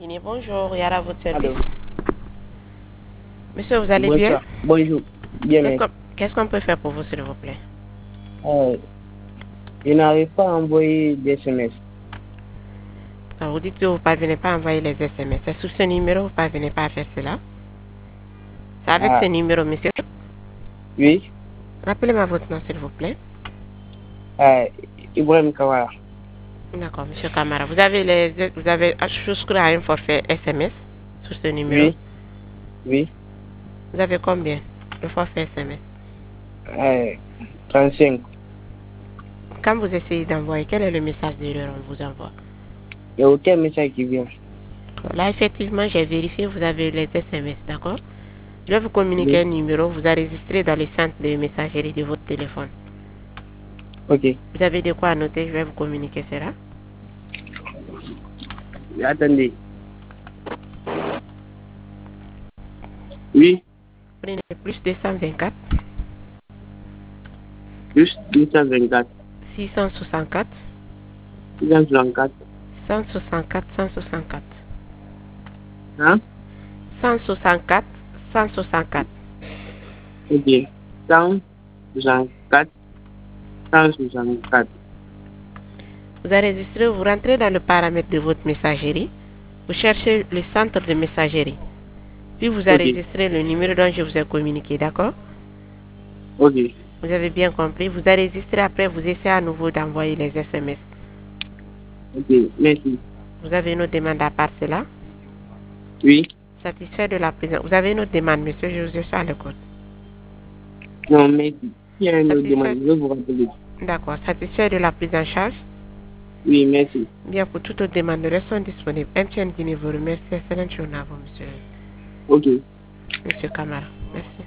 Bonjour, Yara, à votre service. Allô. Monsieur, vous allez bien? Bonsoir. Bonjour. Bien, merci. Qu'est-ce qu'on peut faire pour vous, s'il vous plaît? Je n'arrive pas à envoyer des SMS. Alors, vous dites que vous ne parvenez pas à envoyer les SMS. C'est sur ce numéro que vous ne parvenez pas à faire cela? C'est avec ce numéro, monsieur? Oui. Rappelez-moi votre nom, s'il vous plaît. Ibrahim Kawara. D'accord, monsieur Kamara. Vous avez souscrit à un forfait SMS sur ce numéro? Oui. Oui. Vous avez combien de forfait SMS? 35. Quand vous essayez d'envoyer, quel est le message d'erreur qu'on vous envoie? Il n'y a aucun message qui vient. Là, effectivement, j'ai vérifié, vous avez les SMS, d'accord? Je vais vous communiquer un numéro, vous enregistrez dans le centre de messagerie de votre téléphone. Ok. Vous avez de quoi noter, je vais vous communiquer cela. Attendez. Oui. Prenez plus 224. Plus 224. 664. 664. 164, 164. Hein? 164, 164. Ok. 164. 164. Vous enregistrez, vous rentrez dans le paramètre de votre messagerie. Vous cherchez le centre de messagerie. Puis vous enregistrez le numéro dont je vous ai communiqué, d'accord? Ok. Vous avez bien compris. Vous enregistrez, après vous essayez à nouveau d'envoyer les SMS. Ok, merci. Vous avez une autre demande à part cela? Oui. Satisfait de la prise. Vous avez une autre demande, monsieur, je vous ai à l'écoute. Non, merci. Il y a une autre demande, je vais vous rappeler. D'accord. Satisfait de la prise en charge? Oui, merci. Bien, pour toute autre demande, restons disponibles. MTN Guinée vous remercie. Excellente journée à vous, monsieur. Ok. Monsieur Kamara. Merci.